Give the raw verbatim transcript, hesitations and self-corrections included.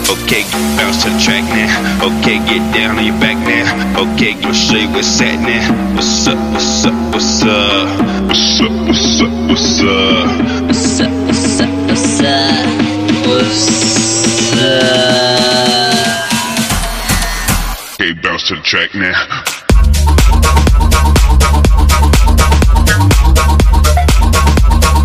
Okay, bounce to the track now. Okay, get down on your back now. Okay, gonna show you what's at now. What's up, what's up, what's up? What's up, what's up, what's up? What's up, what's up, what's up? What's up? Okay, bounce to the track now.